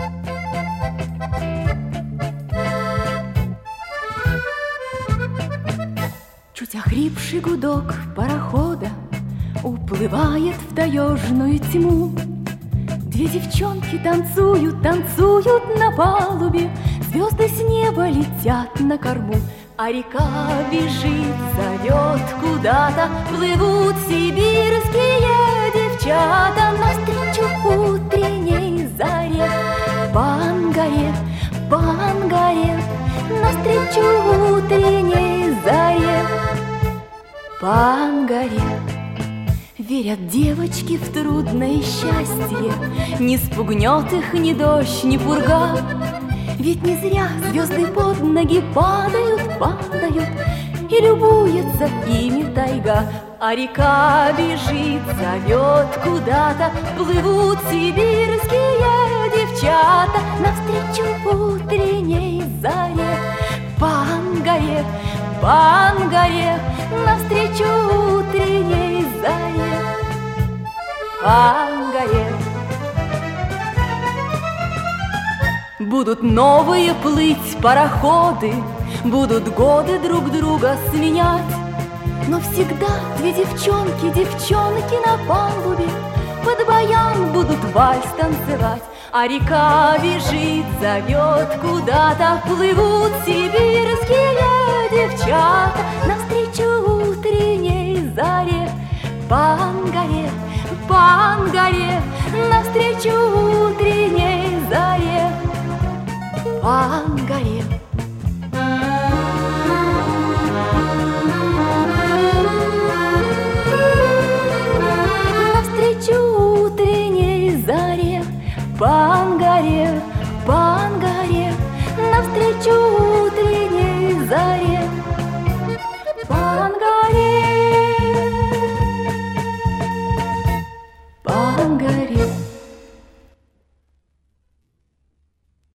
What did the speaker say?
Чуть охрипший гудок парохода уплывает в таежную тьму. Две девчонки танцуют, танцуют на палубе, звезды с неба летят на корму, а река бежит, зовет куда-то, плывут сибирские девчата навстречу утренней заре. Пангаре, Пангаре, навстречу утренней заре. Пангаре. Верят девочки в трудное счастье, не спугнет их ни дождь, ни пурга. Ведь не зря звезды под ноги падают, падают, и любуется ими тайга. А река бежит, зовет куда-то, плывут сибирские девчата навстречу утренней заре. Пангаре, Пангаре, навстречу утренней заре. Пангаре. Будут новые плыть пароходы, будут годы друг друга сменять, но всегда две девчонки, девчонки на палубе под баян будут вальс танцевать. А река бежит, зовет куда-то, плывут сибирские девчата навстречу утренней заре. Пангаре, Пангаре, навстречу утренней заре. Пангаре. Навстречу утренней заре. Пангаре, Пангаре, навстречу утренней заре. Пангаре.